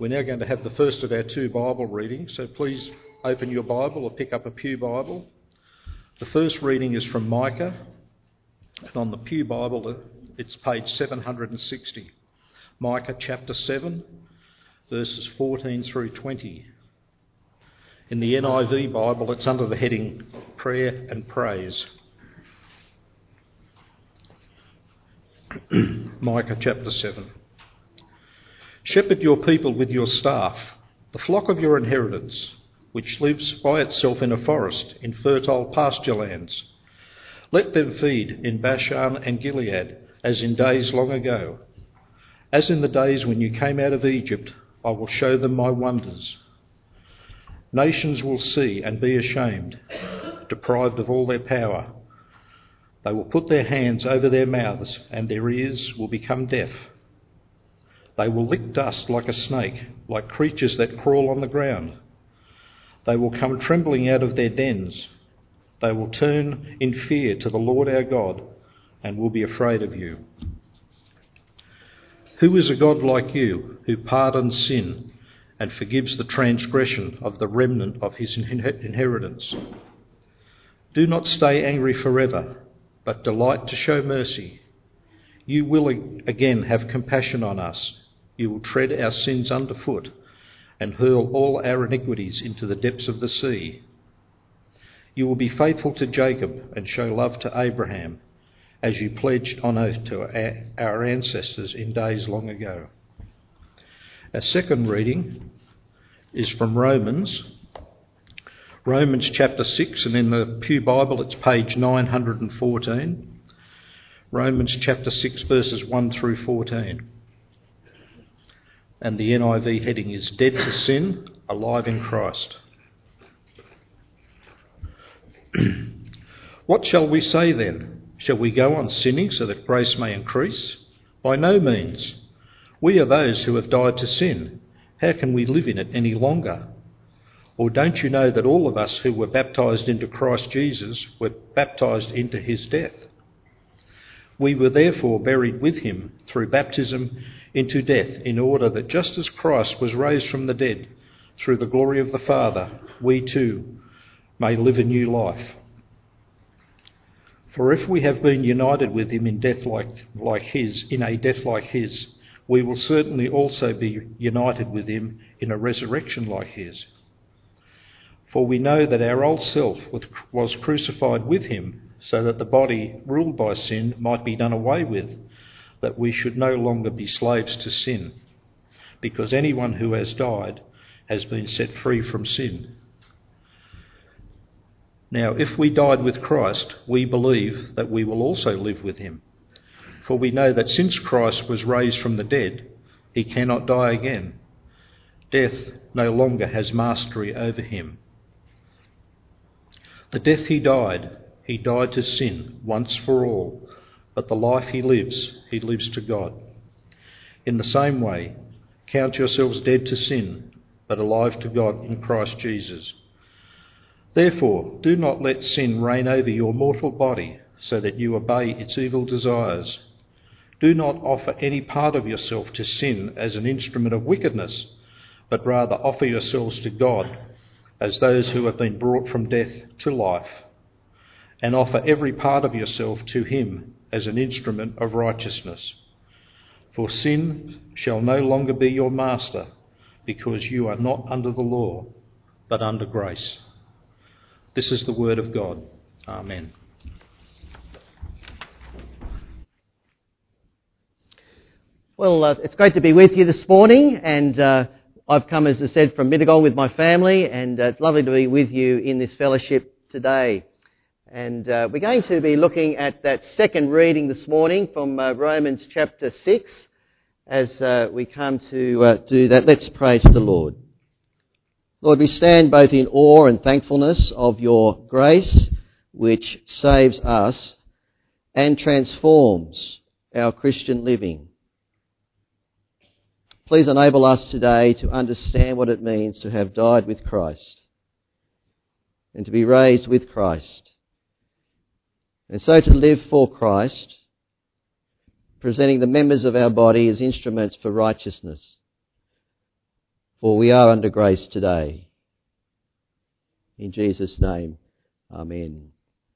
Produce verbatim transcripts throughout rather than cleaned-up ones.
We're now going to have the first of our two Bible readings, so please open your Bible or pick up a Pew Bible. The first reading is from Micah, and on the Pew Bible it's page seven hundred sixty. Micah chapter seven, verses fourteen through twenty. In the N I V Bible it's under the heading Prayer and Praise. Micah chapter seven. Shepherd your people with your staff, the flock of your inheritance, which lives by itself in a forest, in fertile pasture lands. Let them feed in Bashan and Gilead, as in days long ago. As in the days when you came out of Egypt, I will show them my wonders. Nations will see and be ashamed, deprived of all their power. They will put their hands over their mouths, and their ears will become deaf. They will lick dust like a snake, like creatures that crawl on the ground. They will come trembling out of their dens. They will turn in fear to the Lord our God, and will be afraid of you. Who is a God like you, who pardons sin and forgives the transgression of the remnant of his inheritance? Do not stay angry forever, but delight to show mercy. You will again have compassion on us. You will tread our sins underfoot and hurl all our iniquities into the depths of the sea. You will be faithful to Jacob and show love to Abraham, as you pledged on oath to our ancestors in days long ago. Our second reading is from Romans, Romans chapter six, and in the Pew Bible it's page nine hundred fourteen. Romans chapter six, verses one through fourteen. And the N I V heading is Dead to Sin, Alive in Christ. What shall we say then? Shall we go on sinning so that grace may increase? By no means. We are those who have died to sin. How can we live in it any longer? Or don't you know that all of us who were baptised into Christ Jesus were baptised into his death? We were therefore buried with him through baptism into death, in order that just as Christ was raised from the dead through the glory of the Father, we too may live a new life. For if we have been united with him in death like, like his, in a death like his, we will certainly also be united with him in a resurrection like his. For we know that our old self was crucified with him, so that the body ruled by sin might be done away with, that we should no longer be slaves to sin, because anyone who has died has been set free from sin. Now, if we died with Christ, we believe that we will also live with him. For we know that since Christ was raised from the dead, he cannot die again. Death no longer has mastery over him. The death he died, he died to sin once for all, but the life he lives, he lives to God. In the same way, count yourselves dead to sin, but alive to God in Christ Jesus. Therefore, do not let sin reign over your mortal body, so that you obey its evil desires. Do not offer any part of yourself to sin as an instrument of wickedness, but rather offer yourselves to God as those who have been brought from death to life, and offer every part of yourself to him as an instrument of righteousness. For sin shall no longer be your master, because you are not under the law, but under grace. This is the word of God. Amen. Well, uh, it's great to be with you this morning, and uh, I've come, as I said, from Mittagong with my family, and uh, it's lovely to be with you in this fellowship today. And uh, we're going to be looking at that second reading this morning from uh, Romans chapter six. As uh, we come to uh, do that, let's pray to the Lord. Lord, we stand both in awe and thankfulness of your grace, which saves us and transforms our Christian living. Please enable us today to understand what it means to have died with Christ and to be raised with Christ, and so to live for Christ, presenting the members of our body as instruments for righteousness. for we are under grace today. In Jesus' name, amen.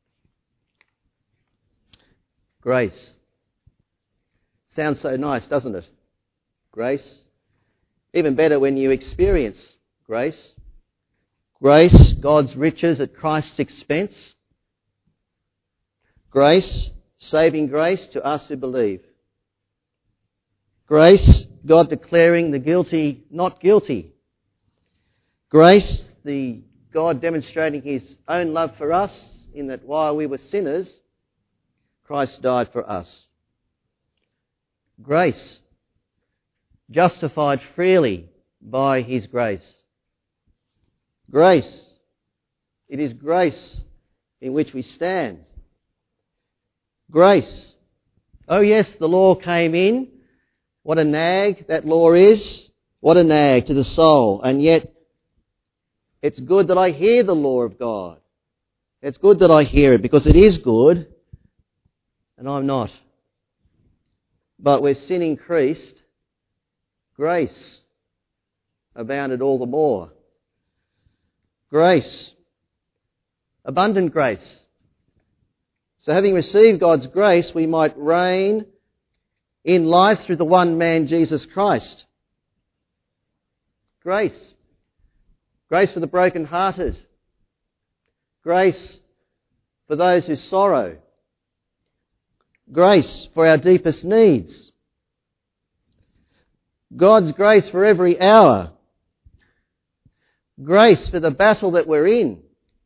Grace. Sounds so nice, doesn't it? Grace. Even better when you experience grace. Grace, God's riches at Christ's expense. Grace, saving grace to us who believe. Grace, God declaring the guilty not guilty. Grace, the God demonstrating his own love for us in that while we were sinners, Christ died for us. Grace, justified freely by his grace. Grace, it is grace in which we stand. Grace, oh yes, the law came in. What a nag that law is. What a nag to the soul. And yet, it's good that I hear the law of God. It's good that I hear it because it is good and I'm not. But where sin increased, grace abounded all the more. Grace, abundant grace. So having received God's grace, we might reign in life through the one man, Jesus Christ. Grace. Grace for the broken-hearted. Grace for those who sorrow. Grace for our deepest needs. God's grace for every hour. Grace for the battle that we're in.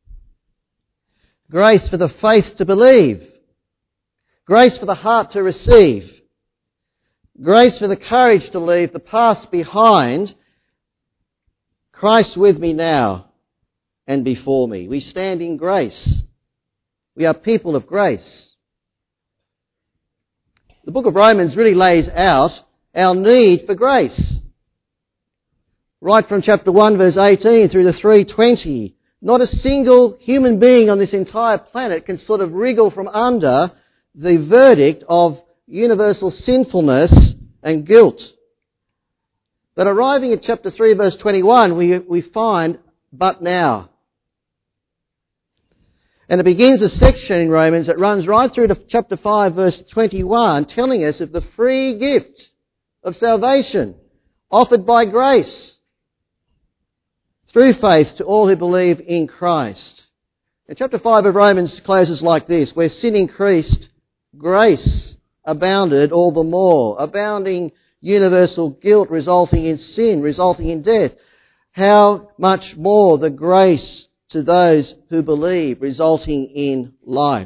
Grace for the faith to believe. Grace for the heart to receive. Grace for the courage to leave the past behind. Christ with me now and before me. We stand in grace. We are people of grace. The book of Romans really lays out our need for grace. Right from chapter one verse eighteen through to three twenty. Not a single human being on this entire planet can sort of wriggle from under the verdict of universal sinfulness and guilt. But arriving at chapter three verse twenty-one, we, we find, but now. And it begins a section in Romans that runs right through to chapter five verse twenty-one, telling us of the free gift of salvation offered by grace through faith to all who believe in Christ. And chapter five of Romans closes like this: where sin increased, grace abounded all the more. Abounding universal guilt resulting in sin, resulting in death. How much more the grace to those who believe, resulting in life.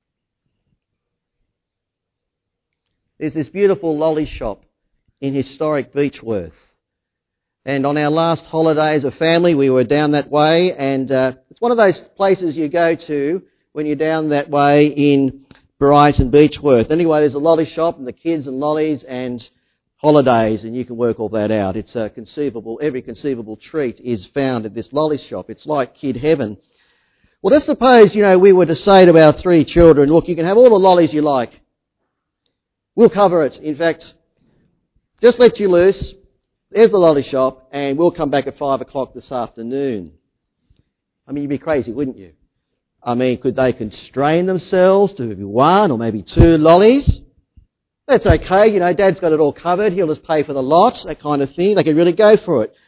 There's this beautiful lolly shop in historic Beechworth. And on our last holiday as a family, we were down that way, and uh, it's one of those places you go to when you're down that way in Brighton, Beechworth. Anyway, there's a lolly shop and the kids and lollies and holidays, and you can work all that out. It's a conceivable, every conceivable treat is found at this lolly shop. It's like kid heaven. Well, let's suppose, you know, we were to say to our three children, look, you can have all the lollies you like. We'll cover it. In fact, just let you loose. There's the lolly shop, and we'll come back at five o'clock this afternoon. I mean, you'd be crazy, wouldn't you? I mean, could they constrain themselves to maybe one or maybe two lollies? That's okay, you know, Dad's got it all covered, he'll just pay for the lot, that kind of thing. They could really go for it.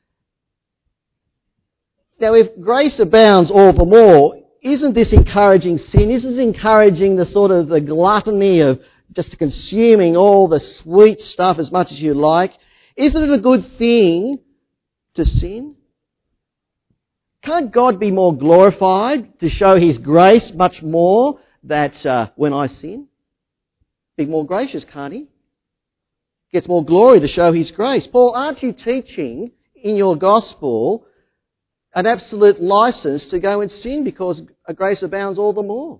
Now, if grace abounds all the more, isn't this encouraging sin? Isn't this encouraging the sort of the gluttony of just consuming all the sweet stuff as much as you like? Isn't it a good thing to sin? Can't God be more glorified to show his grace much more that uh, when I sin? Be more gracious, can't he? Gets more glory to show his grace. Paul, aren't you teaching in your gospel an absolute license to go and sin because grace abounds all the more?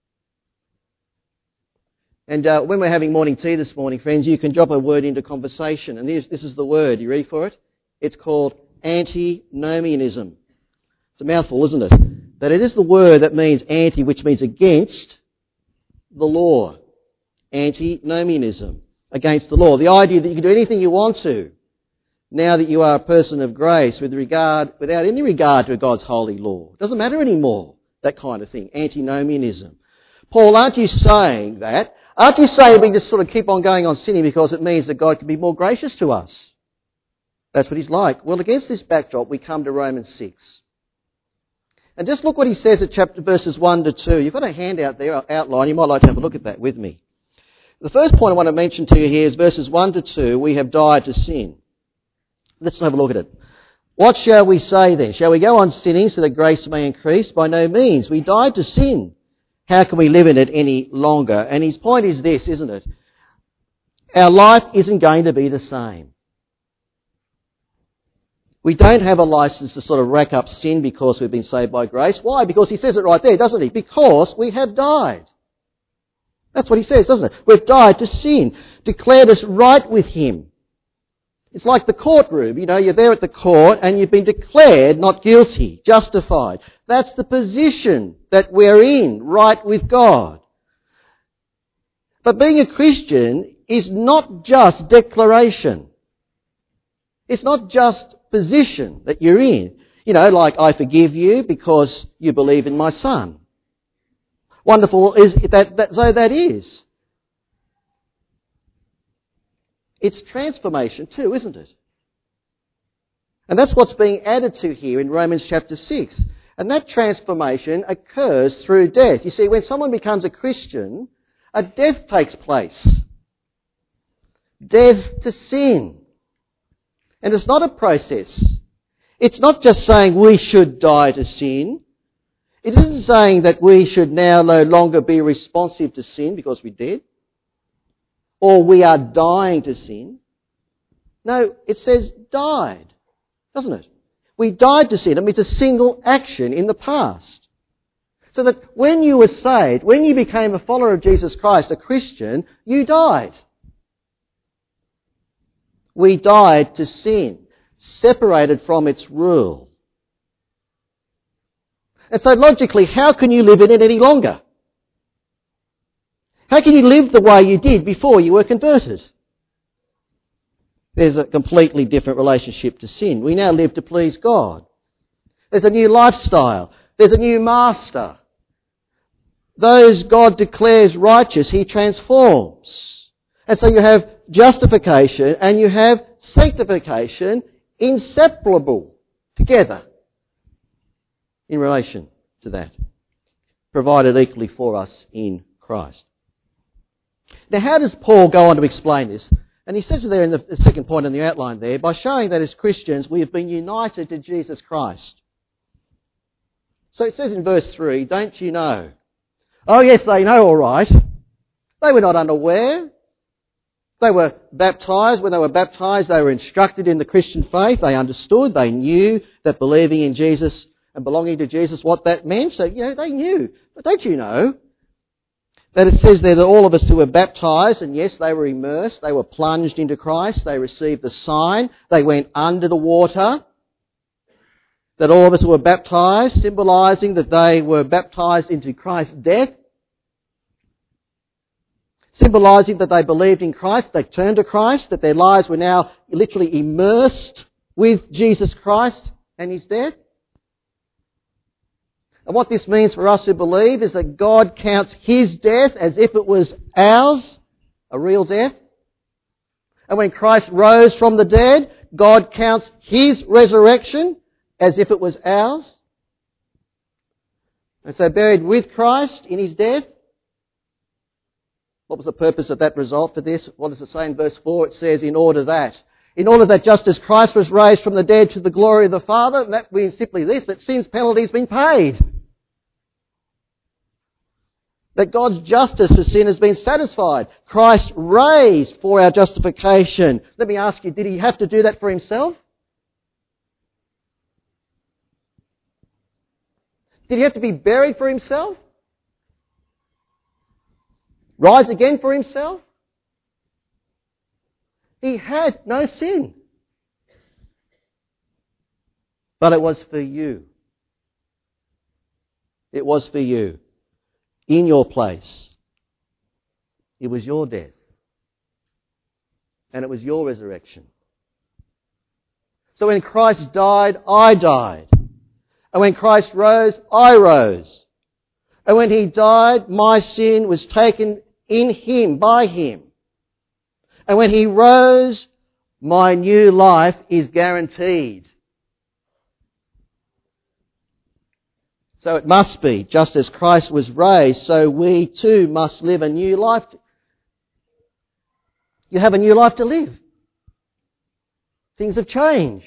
And uh, when we're having morning tea this morning, friends, you can drop a word into conversation. And this, this is the word. You ready for it? It's called antinomianism. It's a mouthful, isn't it? But it is the word that means anti, which means against the law. Antinomianism. Against the law. The idea that you can do anything you want to. now that you are a person of grace with regard, without any regard to God's holy law. It doesn't matter anymore, that kind of thing, antinomianism. Paul, aren't you saying that? Aren't you saying we just sort of keep on going on sinning because it means that God can be more gracious to us? That's what he's like. Well, against this backdrop, we come to Romans six. And just look what he says at chapter verses one to two. You've got a handout there, outline. You might like to have a look at that with me. The first point I want to mention to you here is verses one to two. We have died to sin. Let's have a look at it. What shall we say then? Shall we go on sinning so that grace may increase? By no means. We died to sin. How can we live in it any longer? And his point is this, isn't it? Our life isn't going to be the same. We don't have a license to sort of rack up sin because we've been saved by grace. Why? Because he says it right there, doesn't he? Because we have died. That's what he says, doesn't it? We've died to sin, declared us right with him. It's like the courtroom. You know, you're there at the court and you've been declared not guilty, justified. That's the position that we're in, right with God. But being a Christian is not just declaration. It's not just position that you're in. You know, like, I forgive you because you believe in my Son. Wonderful is that, that so that is. It's transformation too, isn't it? And that's what's being added to here in Romans chapter six. And that transformation occurs through death. You see, when someone becomes a Christian, a death takes place. Death to sin. And it's not a process. It's not just saying we should die to sin. It isn't saying that we should now no longer be responsive to sin because we did. Or we are dying to sin. No, it says died, doesn't it? We died to sin. I mean, it's a single action in the past. So that when you were saved, when you became a follower of Jesus Christ, a Christian, you died. We died to sin, separated from its rule. And so logically, how can you live in it any longer? How can you live the way you did before you were converted? There's a completely different relationship to sin. We now live to please God. There's a new lifestyle. There's a new master. Those God declares righteous, he transforms. And so you have justification and you have sanctification inseparable together in relation to that, provided equally for us in Christ. Now, how does Paul go on to explain this? And he says it there in the second point in the outline there, by showing that as Christians we have been united to Jesus Christ. So it says in verse three, don't you know? Oh yes, they know all right. They were not unaware. They were baptised. When they were baptised, they were instructed in the Christian faith. They understood. They knew that believing in Jesus and belonging to Jesus, what that meant. So, you know, they knew. But don't you know that it says there that all of us who were baptised, and yes, they were immersed, they were plunged into Christ, they received the sign, they went under the water, that all of us who were baptised, symbolising that they were baptised into Christ's death, symbolising that they believed in Christ, they turned to Christ, that their lives were now literally immersed with Jesus Christ and his death. And what this means for us who believe is that God counts his death as if it was ours, a real death. And when Christ rose from the dead, God counts his resurrection as if it was ours. And so buried with Christ in his death. What was the purpose of that result for this? What does it say in verse four? It says, in order that. In order that just as Christ was raised from the dead to the glory of the Father, and that means simply this, that sin's penalty has been paid. That God's justice for sin has been satisfied. Christ raised for our justification. Let me ask you, did he have to do that for himself? Did he have to be buried for himself? Rise again for himself? He had no sin. But it was for you. It was for you. In your place. It was your death. And it was your resurrection. So when Christ died, I died. And when Christ rose, I rose. And when he died, my sin was taken in him, by him. And when he rose, my new life is guaranteed. So it must be, just as Christ was raised, so we too must live a new life. You have a new life to live. Things have changed.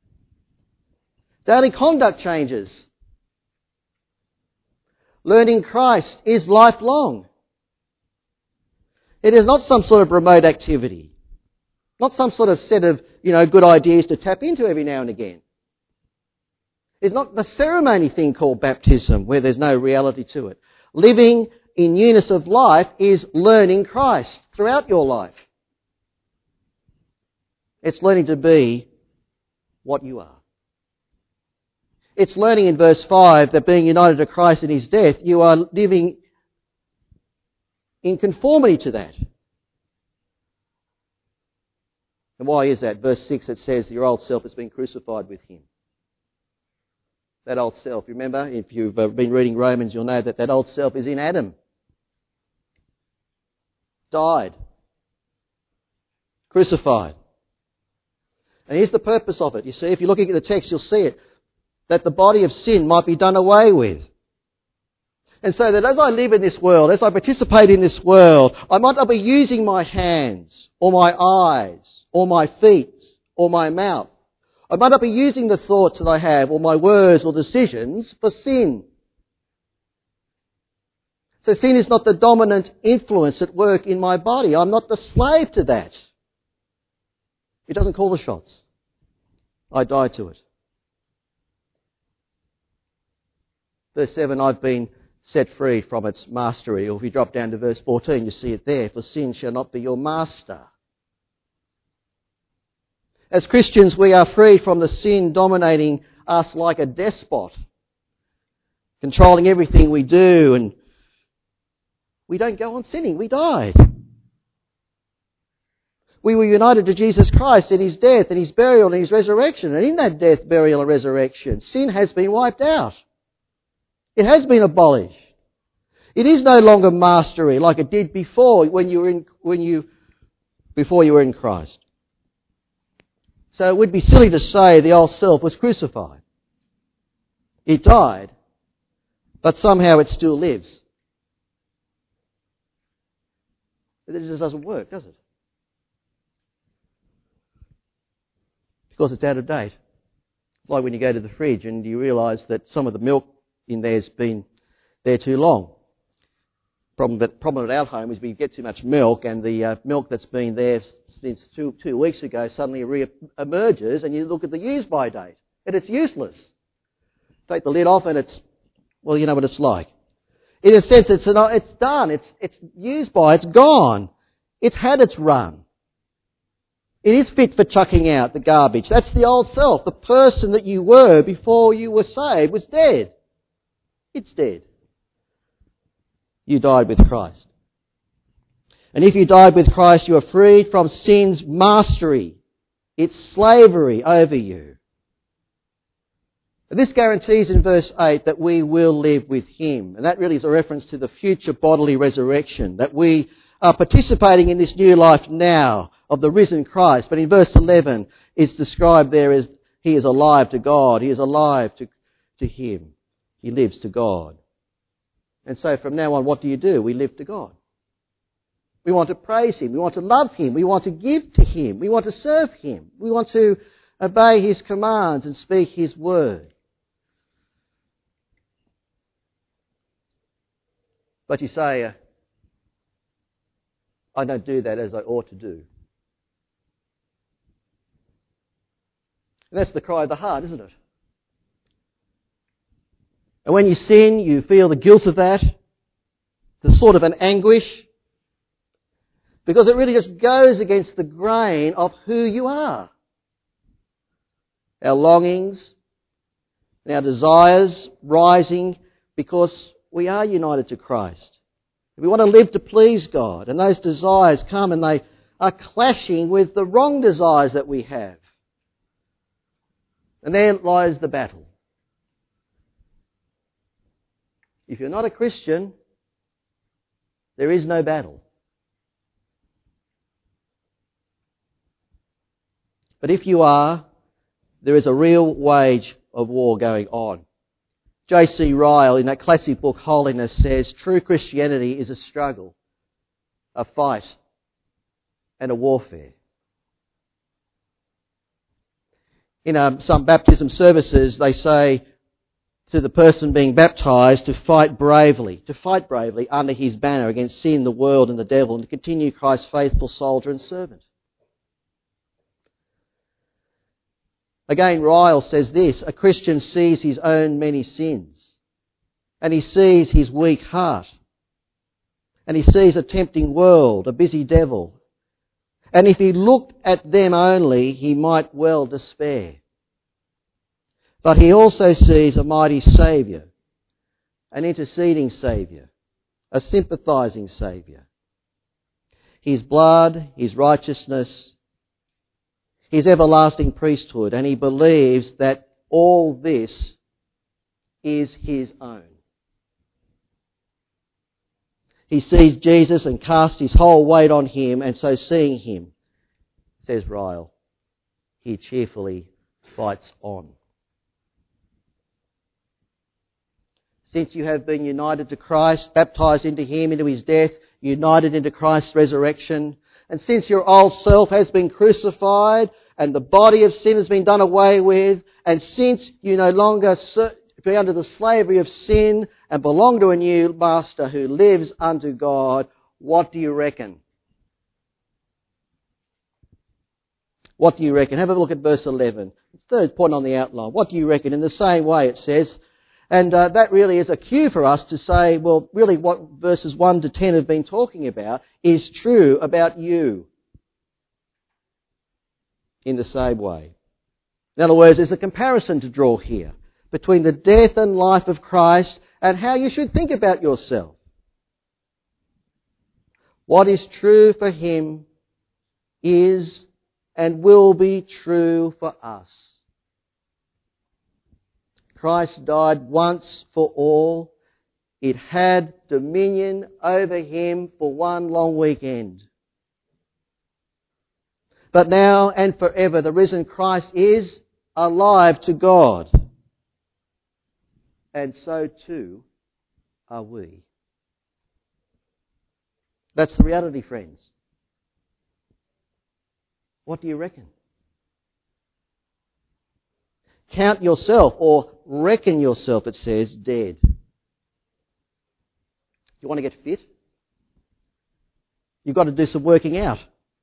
Daily conduct changes. Learning Christ is lifelong. It is not some sort of remote activity. Not some sort of set of, you know, good ideas to tap into every now and again. It's not the ceremony thing called baptism where there's no reality to it. Living in newness of life is learning Christ throughout your life. It's learning to be what you are. It's learning in verse five that being united to Christ in his death, you are living in conformity to that. And why is that? Verse six, it says your old self has been crucified with him. That old self, remember, if you've been reading Romans, you'll know that that old self is in Adam. Died. Crucified. And here's the purpose of it. You see, if you're looking at the text, you'll see it. That the body of sin might be done away with. And so that as I live in this world, as I participate in this world, I might not be using my hands, or my eyes, or my feet, or my mouth. I might not be using the thoughts that I have, or my words or decisions for sin. So sin is not the dominant influence at work in my body. I'm not the slave to that. It doesn't call the shots. I die to it. Verse seven, I've been set free from its mastery. Or if you drop down to verse fourteen, you see it there. For sin shall not be your master. As Christians, we are free from the sin dominating us like a despot, controlling everything we do, and we don't go on sinning. We died. We were united to Jesus Christ in his death and his burial and his resurrection. And in that death, burial and resurrection, sin has been wiped out. It has been abolished. It is no longer mastery like it did before when you were in, when you, before you were in Christ. So it would be silly to say the old self was crucified. It died, but somehow it still lives. It just doesn't work, does it? Because it's out of date. It's like when you go to the fridge and you realise that some of the milk in there has been there too long. Problem, but problem at our home is we get too much milk, and the uh, milk that's been there since two, two weeks ago suddenly re-emerges, and you look at the use-by date, and it's useless. Take the lid off, and it's, well, you know what it's like. In a sense, it's an, it's done. It's it's used by. It's gone. It's had its run. It is fit for chucking out the garbage. That's the old self. The person that you were before you were saved was dead. It's dead. You died with Christ. And if you died with Christ, you are freed from sin's mastery, its slavery over you. And this guarantees in verse eight that we will live with him. And that really is a reference to the future bodily resurrection, that we are participating in this new life now of the risen Christ. But in verse eleven, it's described there as he is alive to God. He is alive to, to him. He lives to God. And so from now on, what do you do? We live to God. We want to praise him. We want to love him. We want to give to him. We want to serve him. We want to obey his commands and speak his word. But you say, uh, I don't do that as I ought to do. And that's the cry of the heart, isn't it? And when you sin, you feel the guilt of that, the sort of an anguish, because it really just goes against the grain of who you are. Our longings, our desires rising because we are united to Christ. We want to live to please God, and those desires come and they are clashing with the wrong desires that we have. And there lies the battle. If you're not a Christian, there is no battle. But if you are, there is a real wage of war going on. J C Ryle, in that classic book Holiness, says true Christianity is a struggle, a fight, and a warfare. In um, some baptism services, they say to the person being baptised to fight bravely, to fight bravely under his banner against sin, the world and the devil, and to continue Christ's faithful soldier and servant. Again, Ryle says this: a Christian sees his own many sins, and he sees his weak heart, and he sees a tempting world, a busy devil, and if he looked at them only, he might well despair. But he also sees a mighty Saviour, an interceding Saviour, a sympathising Saviour. His blood, his righteousness, his everlasting priesthood, and he believes that all this is his own. He sees Jesus and casts his whole weight on him, and so seeing him, says Ryle, he cheerfully fights on. Since you have been united to Christ, baptised into him, into his death, united into Christ's resurrection, and since your old self has been crucified and the body of sin has been done away with, and since you no longer be under the slavery of sin and belong to a new master who lives unto God, what do you reckon? What do you reckon? Have a look at verse eleven. It's the third point on the outline. What do you reckon? In the same way it says, and uh, that really is a cue for us to say, well, really what verses one to ten have been talking about is true about you. In the same way. In other words, there's a comparison to draw here between the death and life of Christ and how you should think about yourself. What is true for him is and will be true for us. Christ died once for all. It had dominion over him for one long weekend. But now and forever, the risen Christ is alive to God. And so too are we. That's the reality, friends. What do you reckon? Count yourself, or reckon yourself, it says, dead. You want to get fit? You've got to do some working out.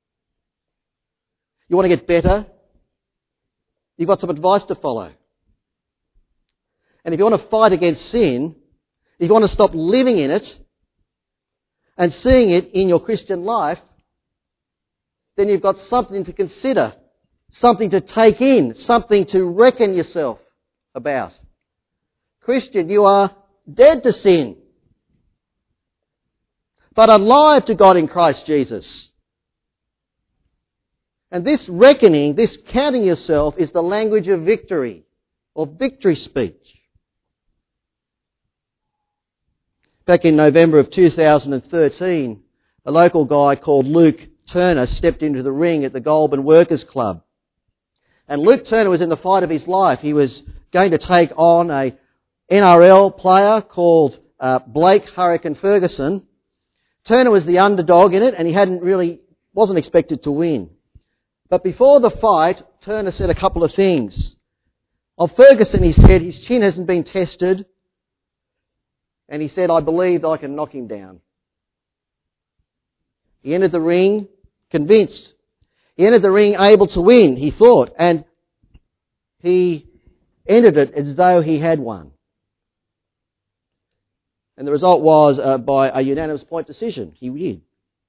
You want to get better? You've got some advice to follow. And if you want to fight against sin, if you want to stop living in it and seeing it in your Christian life, then you've got something to consider, something to take in, something to reckon yourself about. Christian, you are dead to sin, but alive to God in Christ Jesus. And this reckoning, this counting yourself, is the language of victory, or victory speech. Back in November of two thousand thirteen, a local guy called Luke Turner stepped into the ring at the Goulburn Workers Club. And Luke Turner was in the fight of his life. He was going to take on a N R L player called uh, Blake Hurricane Ferguson. Turner was the underdog in it, and he hadn't really, wasn't expected to win. But before the fight, Turner said a couple of things. Of Ferguson, he said, his chin hasn't been tested, and he said, I believe I can knock him down. He entered the ring convinced. He entered the ring able to win, he thought, and he entered it as though he had won. And the result was uh, by a unanimous point decision. He did.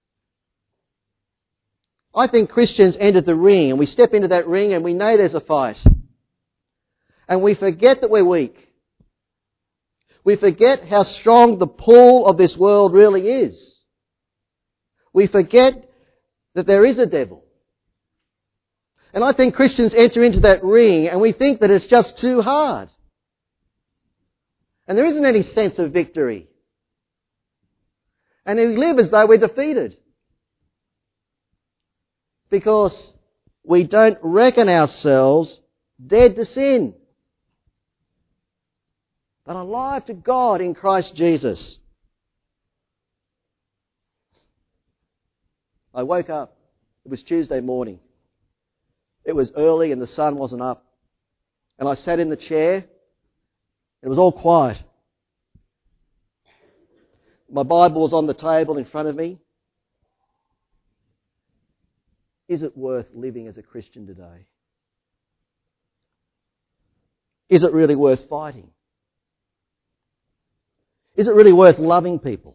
I think Christians entered the ring, and we step into that ring and we know there's a fight. And we forget that we're weak. We forget how strong the pull of this world really is. We forget that there is a devil. And I think Christians enter into that ring and we think that it's just too hard. And there isn't any sense of victory. And we live as though we're defeated. Because we don't reckon ourselves dead to sin, but alive to God in Christ Jesus. I woke up. It was Tuesday morning. It was early and the sun wasn't up. And I sat in the chair. It was all quiet. My Bible was on the table in front of me. Is it worth living as a Christian today? Is it really worth fighting? Is it really worth loving people?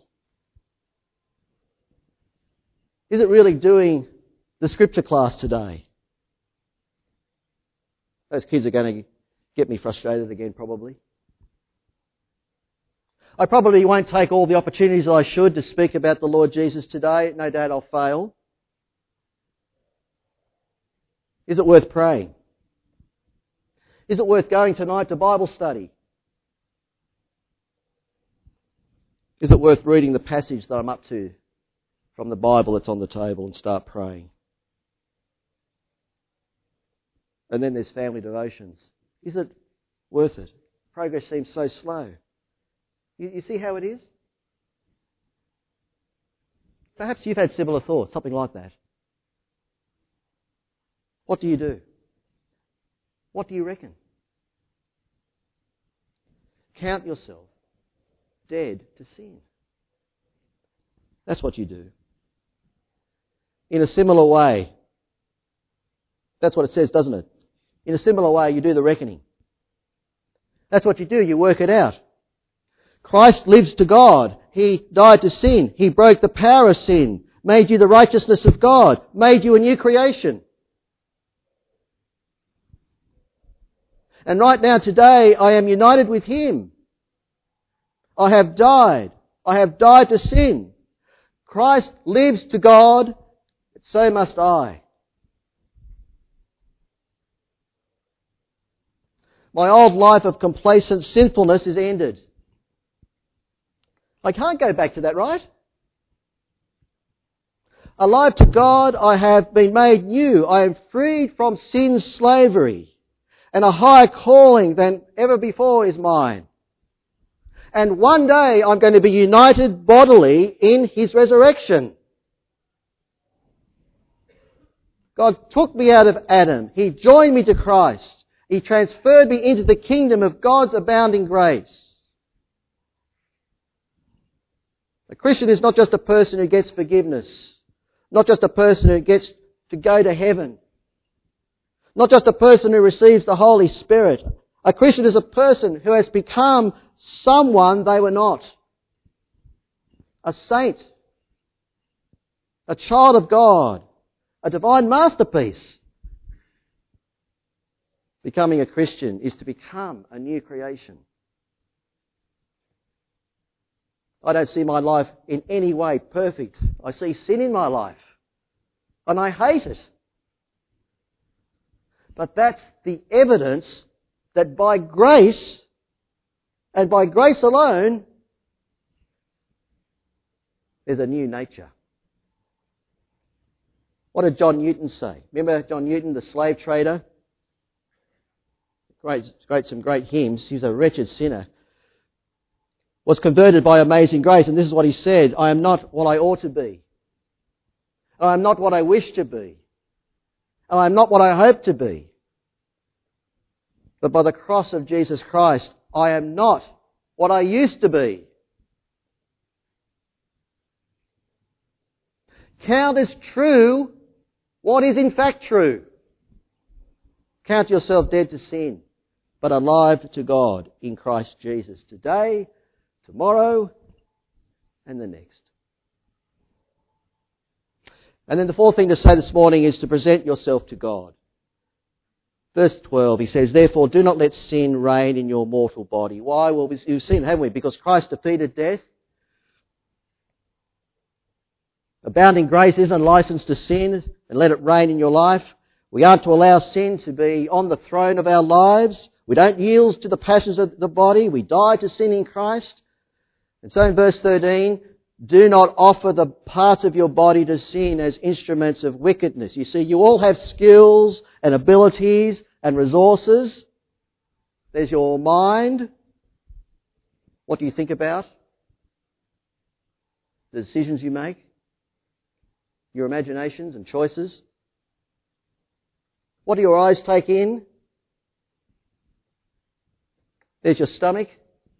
Is it really doing the scripture class today? Those kids are going to get me frustrated again, probably. I probably won't take all the opportunities I should to speak about the Lord Jesus today. No doubt I'll fail. Is it worth praying? Is it worth going tonight to Bible study? Is it worth reading the passage that I'm up to from the Bible that's on the table and start praying? And then there's family devotions. Is it worth it? Progress seems so slow. You, you see how it is? Perhaps you've had similar thoughts, something like that. What do you do? What do you reckon? Count yourself dead to sin. That's what you do. In a similar way, that's what it says, doesn't it? In a similar way, you do the reckoning. That's what you do, you work it out. Christ lives to God. He died to sin. He broke the power of sin, made you the righteousness of God, made you a new creation. And right now, today, I am united with Him. I have died. I have died to sin. Christ lives to God, so must I. My old life of complacent sinfulness is ended. I can't go back to that, right? Alive to God, I have been made new. I am freed from sin's slavery. And a higher calling than ever before is mine. And one day I'm going to be united bodily in His resurrection. God took me out of Adam. He joined me to Christ. He transferred me into the kingdom of God's abounding grace. A Christian is not just a person who gets forgiveness. Not just a person who gets to go to heaven. Not just a person who receives the Holy Spirit. A Christian is a person who has become someone they were not. A saint. A child of God. A divine masterpiece. Becoming a Christian is to become a new creation. I don't see my life in any way perfect. I see sin in my life. And I hate it. But that's the evidence that by grace, and by grace alone, there's a new nature. What did John Newton say? Remember John Newton, the slave trader? Great, great, some great hymns. He was a wretched sinner. Was converted by amazing grace, and this is what he said: I am not what I ought to be. I am not what I wish to be. And I am not what I hope to be. But by the cross of Jesus Christ, I am not what I used to be. Count as true what is in fact true. Count yourself dead to sin, but alive to God in Christ Jesus today, tomorrow, and the next. And then the fourth thing to say this morning is to present yourself to God. Verse twelve, he says, therefore do not let sin reign in your mortal body. Why? Well, we've seen, haven't we? Because Christ defeated death. Abounding grace isn't a license to sin and let it reign in your life. We aren't to allow sin to be on the throne of our lives. We don't yield to the passions of the body. We die to sin in Christ. And so in verse thirteen, do not offer the parts of your body to sin as instruments of wickedness. You see, you all have skills and abilities and resources. There's your mind. What do you think about? The decisions you make. Your imaginations and choices. What do your eyes take in? There's your stomach.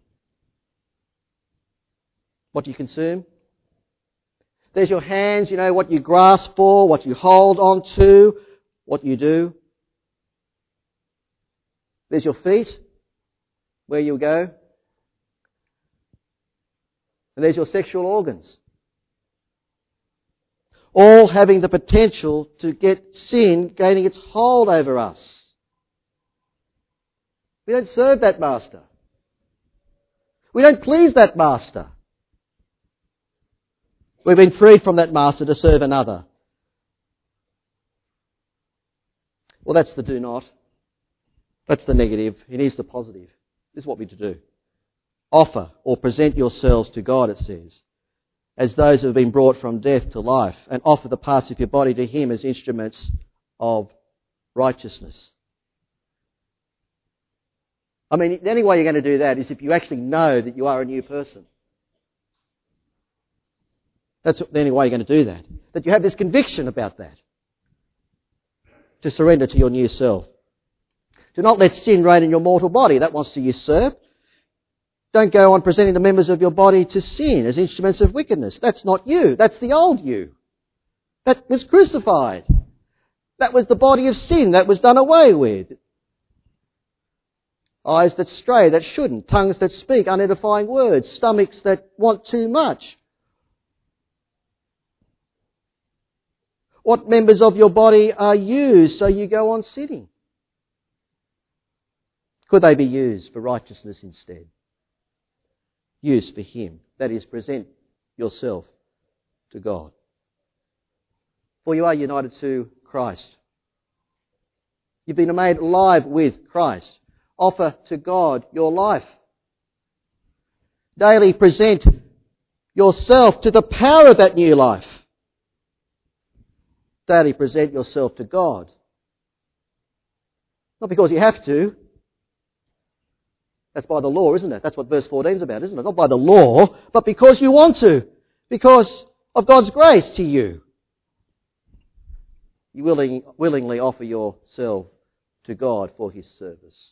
What do you consume? There's your hands, you know, what you grasp for, what you hold on to, what you do. There's your feet, where you go. And there's your sexual organs. All having the potential to get sin gaining its hold over us. We don't serve that master. We don't please that master. We've been freed from that master to serve another. Well, that's the do not. That's the negative. It is the positive. This is what we're to do. Offer or present yourselves to God, it says, as those who have been brought from death to life, and offer the parts of your body to Him as instruments of righteousness. I mean, the only way you're going to do that is if you actually know that you are a new person. That's the only way you're going to do that. That you have this conviction about that. To surrender to your new self. Do not let sin reign in your mortal body. That wants to usurp. Don't go on presenting the members of your body to sin as instruments of wickedness. That's not you. That's the old you. That was crucified. That was the body of sin. That was done away with. Eyes that stray, that shouldn't. Tongues that speak unedifying words. Stomachs that want too much. What members of your body are used so you go on sinning? Could they be used for righteousness instead? Used for Him. That is, present yourself to God. For you are united to Christ. You've been made alive with Christ. Offer to God your life. Daily present yourself to the power of that new life. Daily present yourself to God. Not because you have to. That's by the law, isn't it? That's what verse fourteen is about, isn't it? Not by the law, but because you want to. Because of God's grace to you. You willing, willingly offer yourself to God for His service.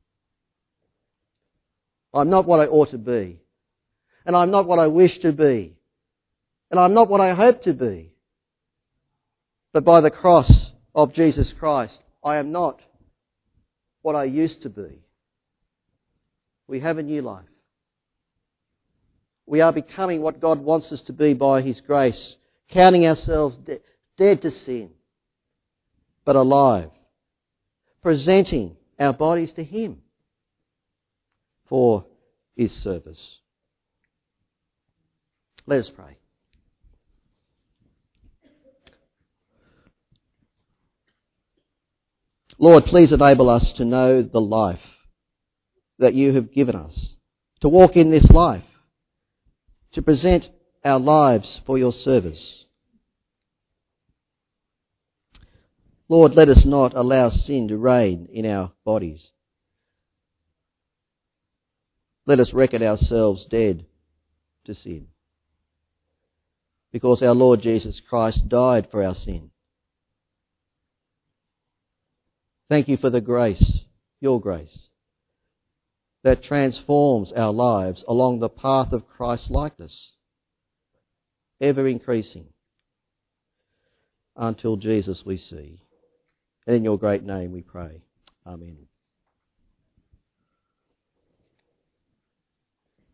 I'm not what I ought to be. And I'm not what I wish to be. And I'm not what I hope to be. But by the cross of Jesus Christ, I am not what I used to be. We have a new life. We are becoming what God wants us to be by His grace, counting ourselves de- dead to sin, but alive, presenting our bodies to Him for His service. Let us pray. Lord, please enable us to know the life that you have given us, to walk in this life, to present our lives for your service. Lord, let us not allow sin to reign in our bodies. Let us reckon ourselves dead to sin, because our Lord Jesus Christ died for our sin. Thank you for the grace, your grace, that transforms our lives along the path of Christ-likeness, ever increasing until Jesus we see. And in your great name we pray. Amen.